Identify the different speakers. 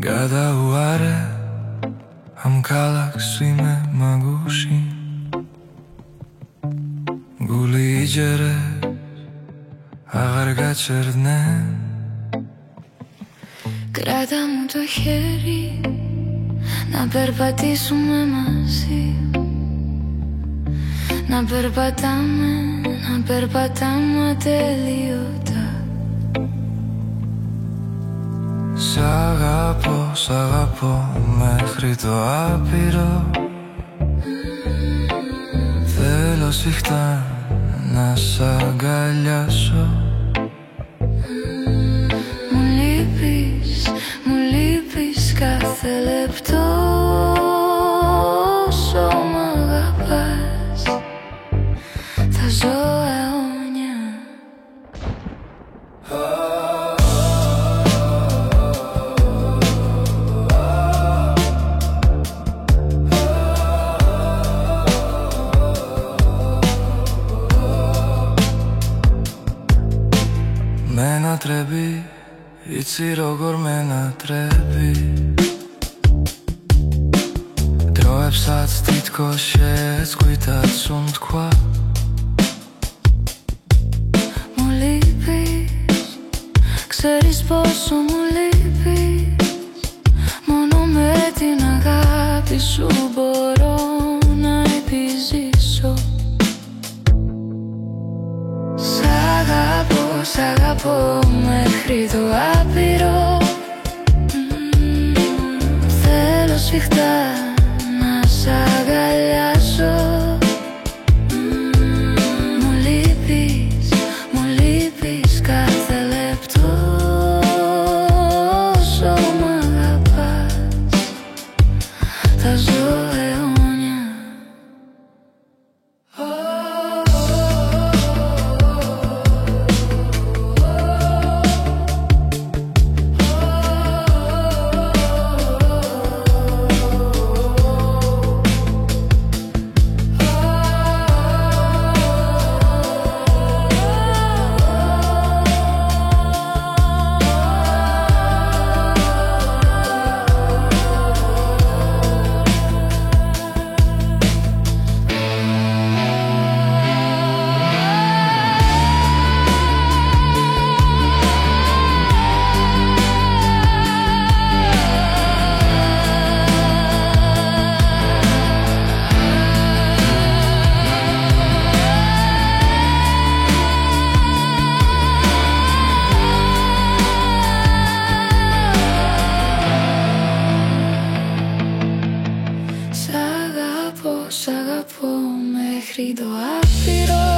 Speaker 1: Gada oare am galaksime magushi Guligere αγαργά
Speaker 2: Κράτα μου το χέρι να περπατήσουμε μαζί. Να περπατάμε ατελείωτα.
Speaker 1: Σ' αγαπώ μέχρι το άπειρο. Θέλω σφιχτά να σ' αγκαλιάσω.
Speaker 2: Μου λείπεις κάθε λεπτό. Όσο μ' αγαπάς θα ζω αιώνια.
Speaker 1: Με ένα τρέμπι η τσιρογορμένα τρέμπι. Troepsat tylko się squitać und qua.
Speaker 2: Μου λείπεις, ξέρεις πόσο μου λείπεις. Μόνο με την αγάπη σου μπορώ να επιζήσω. Σ' αγαπώ μέχρι το άπειρο. Θέλω σφιχτά να σ' αγκαλιάσω. Μου λείπεις κάθε λεπτό. Όσο μ' αγαπάς θα ζω αιώνια. Σ' αγαπώ μέχρι το άπειρο.